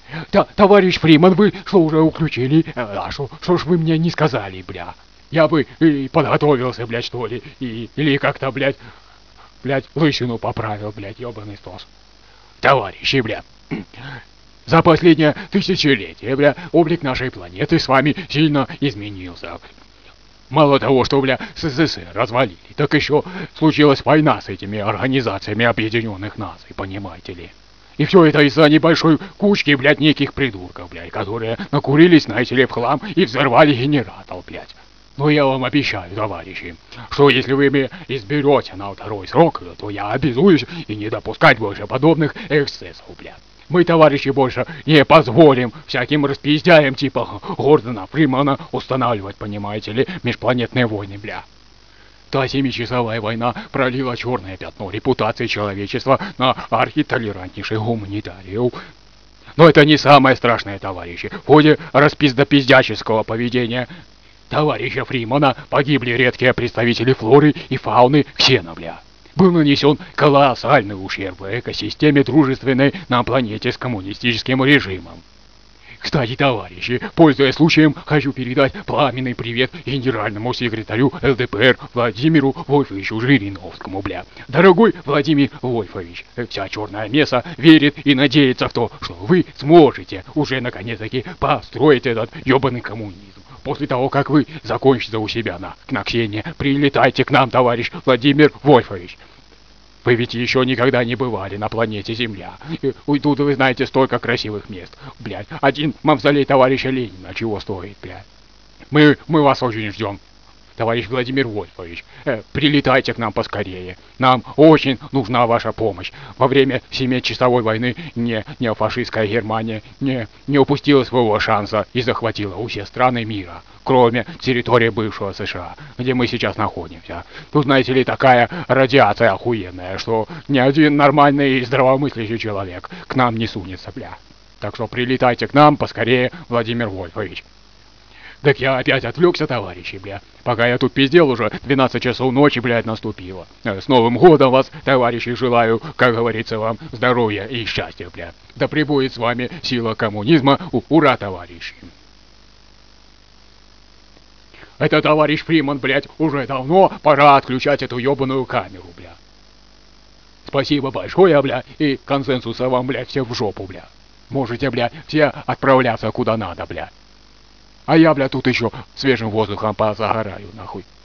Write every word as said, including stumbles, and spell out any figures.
Да, товарищ Фриман, вы что уже уключили? А что, что ж вы мне не сказали, бля? Я бы и подготовился, блядь, что ли, и, или как-то, блядь, блядь, лысину поправил, блядь, ёбаный стос. Товарищи, бля, за последнее тысячелетие, бля, облик нашей планеты с вами сильно изменился. Мало того, что, бля, СССР развалили, так еще случилась война с этими организациями Объединенных Наций, понимаете ли. И все это из-за небольшой кучки, блядь, неких придурков, блядь, которые накурились, знаете ли, в хлам и взорвали генератор, блядь. Но я вам обещаю, товарищи, что если вы меня изберете на второй срок, то я обязуюсь и не допускать больше подобных эксцессов, блядь. Мы, товарищи, больше не позволим всяким распиздяям типа Гордона Фримана устанавливать, понимаете ли, межпланетные войны, бля. Та семичасовая война пролила черное пятно репутации человечества на архитолерантнейших гуманитариев. Но это не самое страшное, товарищи. В ходе распиздопиздяческого поведения товарища Фримана погибли редкие представители флоры и фауны Ксена, бля. Был нанесен колоссальный ущерб экосистеме, дружественной на планете с коммунистическим режимом. Кстати, товарищи, пользуясь случаем, хочу передать пламенный привет генеральному секретарю ЛДПР Владимиру Вольфовичу Жириновскому, бля. Дорогой Владимир Вольфович, вся черная месса верит и надеется в то, что вы сможете уже наконец-таки построить этот ебаный коммунизм. После того, как вы закончите у себя на, на Ксении, прилетайте к нам, товарищ Владимир Вольфович. Вы ведь еще никогда не бывали на планете Земля. И тут вы знаете столько красивых мест. Блядь, один мавзолей товарища Ленина чего стоит, блядь. Мы, мы вас очень ждем, товарищ Владимир Вольфович. Э, прилетайте к нам поскорее. Нам очень нужна ваша помощь. Во время семичасовой войны не, неофашистская Германия не, не упустила своего шанса и захватила все страны мира, кроме территории бывшего США, где мы сейчас находимся. Тут, знаете ли, такая радиация охуенная, что ни один нормальный и здравомыслящий человек к нам не сунется, бля. Так что прилетайте к нам поскорее, Владимир Вольфович. Так я опять отвлекся, товарищи, бля. Пока я тут пиздел, уже двенадцать часов ночи, блядь, наступило. С Новым годом вас, товарищи, желаю, как говорится, вам здоровья и счастья, бля. Да пребудет с вами сила коммунизма. Ура, товарищи. Это товарищ Фриман, блядь, уже давно пора отключать эту ебаную камеру, бля. Спасибо большое, бля, и консенсуса вам, блядь, все в жопу, бля. Можете, бля, все отправляться куда надо, бля. А я, бля, тут еще свежим воздухом позагораю, нахуй.